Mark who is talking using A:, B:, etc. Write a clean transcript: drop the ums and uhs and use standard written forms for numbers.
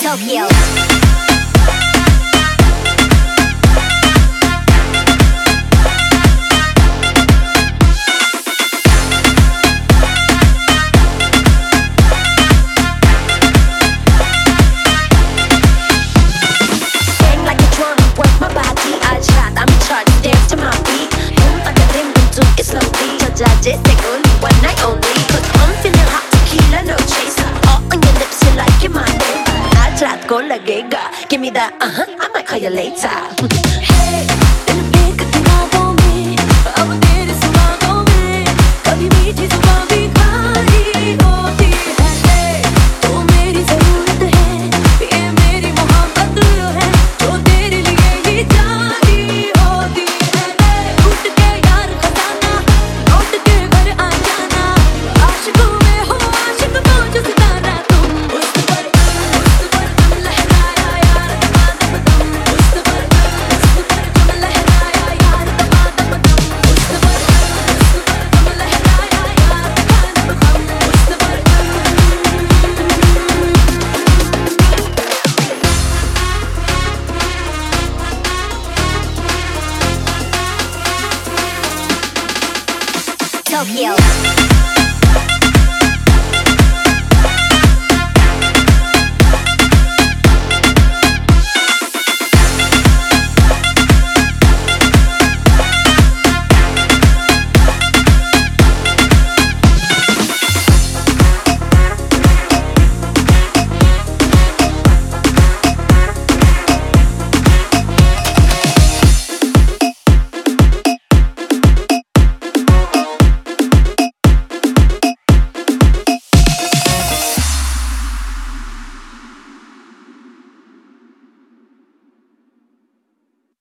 A: Tokyo.
B: Just take only one night only. Cause I'm feeling hot, tequila, no chaser. All on your lips, you like your mind. I tried go like Gaga. Give me that, I might call you later. Hey.